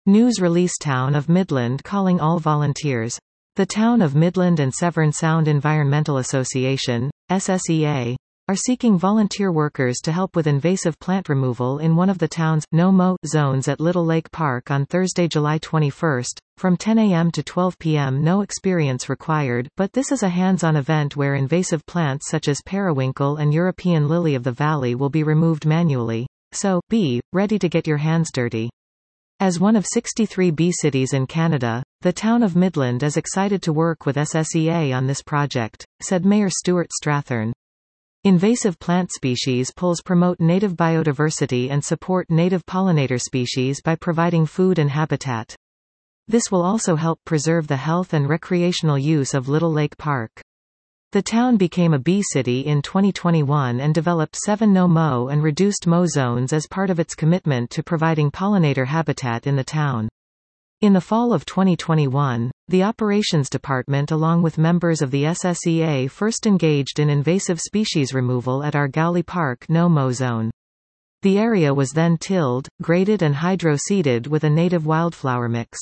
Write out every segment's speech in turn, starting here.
News release Town of Midland calling all volunteers. The Town of Midland and Severn Sound Environmental Association, SSEA, are seeking volunteer workers to help with invasive plant removal in one of the town's no-mow zones at Little Lake Park on Thursday, July 21, from 10 a.m. to 12 p.m. No experience required, but this is a hands-on event where invasive plants such as periwinkle and European lily of the valley will be removed manually. So, be ready to get your hands dirty. As one of 63 bee cities in Canada, the Town of Midland is excited to work with SSEA on this project, said Mayor Stuart Strathern. Invasive plant species pools promote native biodiversity and support native pollinator species by providing food and habitat. This will also help preserve the health and recreational use of Little Lake Park. The town became a bee city in 2021 and developed 7 no-mow and reduced mow zones as part of its commitment to providing pollinator habitat in the town. In the fall of 2021, the Operations Department along with members of the SSEA first engaged in invasive species removal at Argowley Park no-mow zone. The area was then tilled, graded and hydro-seeded with a native wildflower mix.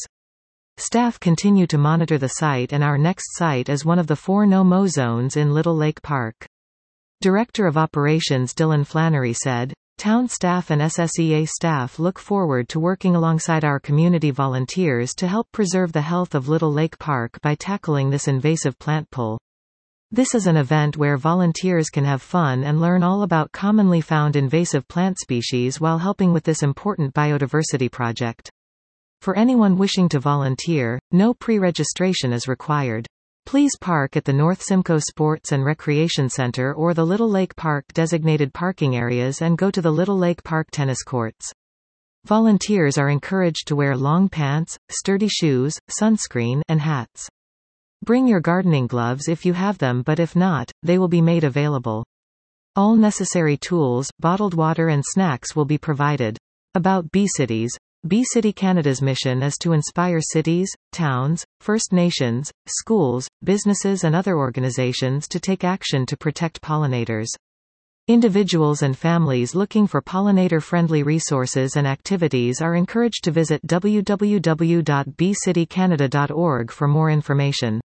Staff continue to monitor the site, and our next site is one of the 4 no-mow zones in Little Lake Park. Director of Operations Dylan Flannery said, "Town staff and SSEA staff look forward to working alongside our community volunteers to help preserve the health of Little Lake Park by tackling this invasive plant pull. This is an event where volunteers can have fun and learn all about commonly found invasive plant species while helping with this important biodiversity project. For anyone wishing to volunteer, no pre-registration is required. Please park at the North Simcoe Sports and Recreation Center or the Little Lake Park designated parking areas and go to the Little Lake Park tennis courts. Volunteers are encouraged to wear long pants, sturdy shoes, sunscreen, and hats. Bring your gardening gloves if you have them, but if not, they will be made available. All necessary tools, bottled water and snacks will be provided." About Bee Cities. Bee City Canada's mission is to inspire cities, towns, First Nations, schools, businesses and other organizations to take action to protect pollinators. Individuals and families looking for pollinator-friendly resources and activities are encouraged to visit www.beecitycanada.org for more information.